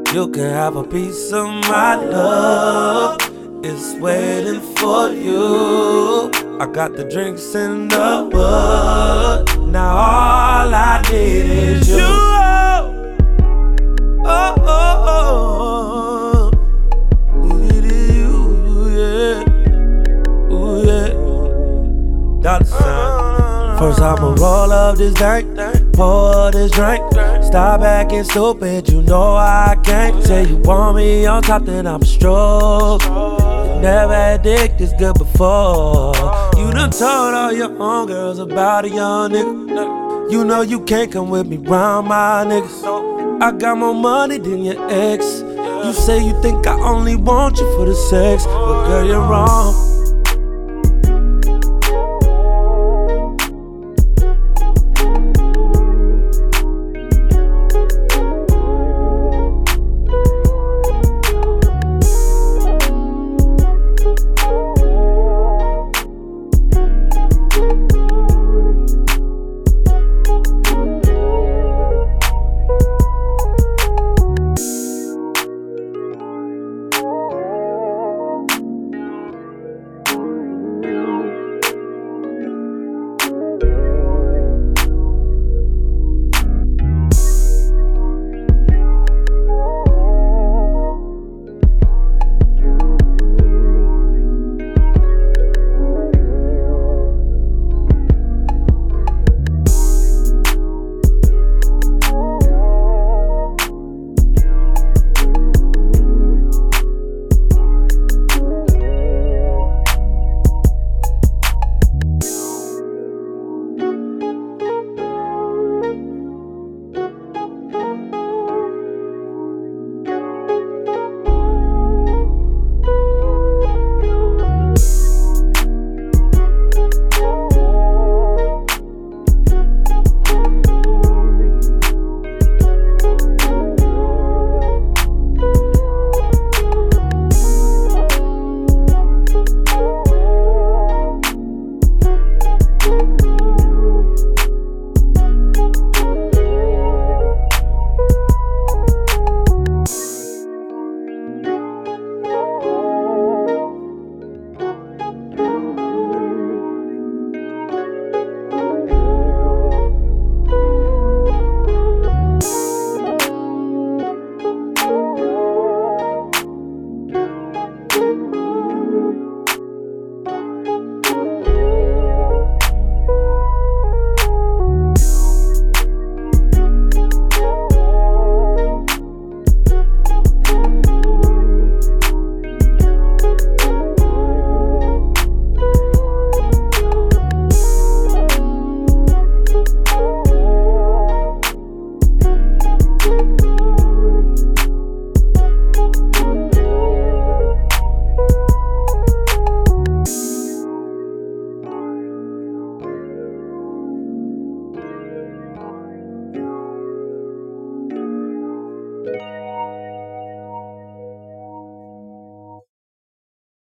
You can have a piece of my love. It's waiting for you. I got the drinks in the bud. Now all I need is you. Oh, oh, oh, it is you, yeah. Ooh, yeah. Dollar sign. First I'ma roll up this dank, pour this drink. Stop acting stupid, you know I can't. Say you want me on top, then I'm stroke. Never had dick this good before. You done told all your homegirls about a young nigga. You know you can't come with me round my niggas. I got more money than your ex. You say you think I only want you for the sex, but girl, you're wrong.